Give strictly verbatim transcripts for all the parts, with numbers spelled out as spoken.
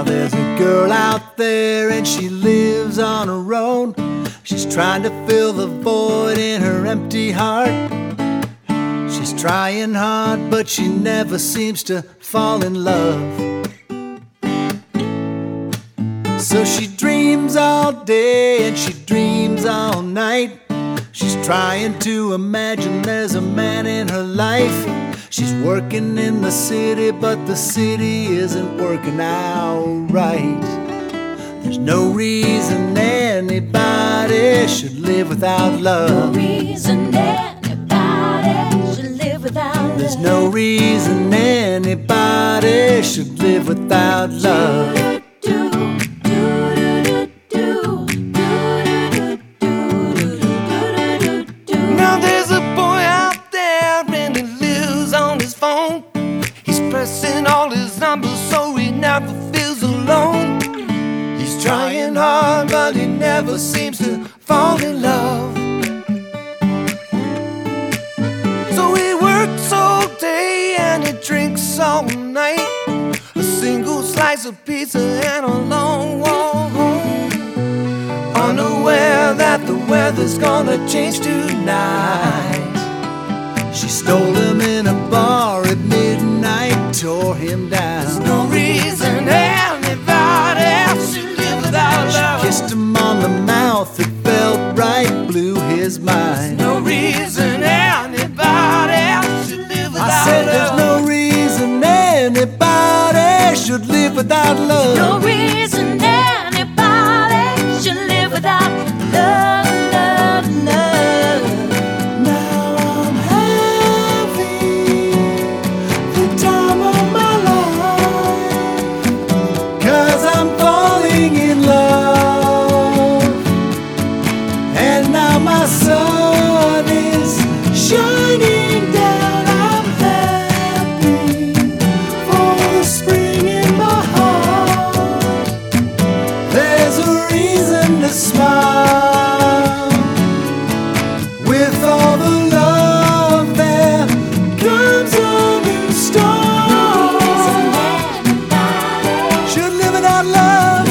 there's a girl out there and she lives on her own. She's trying to fill the void in her empty heart. She's trying hard, but she never seems to fall in love. So she dreams all day and she dreams all night. She's trying to imagine there's a man in her life. She's working in the city, but the city isn't working out right. There's no reason anybody should live without love. No reason anybody should live without love. There's no reason anybody should live without love. Now there's a boy out there and he lives on his phone. He's pressing all his numbers so he never feels alone. He's trying hard but he never seems to fall in love. So he works all day and he drinks all night. A single slice of pizza and a long walk home, unaware that the weather's gonna change tonight. She stole him in a bar at midnight, tore him down. There's no reason anybody should live without love. She kissed him on the mouth, it felt right, blew his mind. No reason anybody should live without I said there's love. no reason anybody should live without love. No reason anybody should live without love, love, love. Now I'm having the time of my life, 'cause I'm falling in love. And now my sun is shining down. I'm happy for the spring in my heart. There's a reason to smile. With all the love there comes a new start. Should live without love.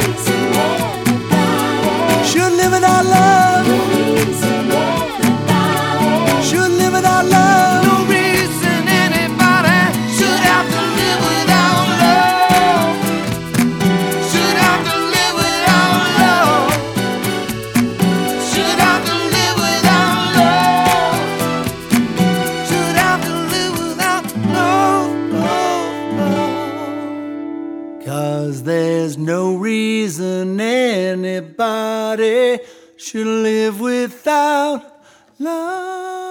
Should live without love. Should live without love. No reason anybody should have to live without love. Should have to live without love. Should have to live without love. Should have to live without love, love, love. 'Cause there's no reason anybody should live without love.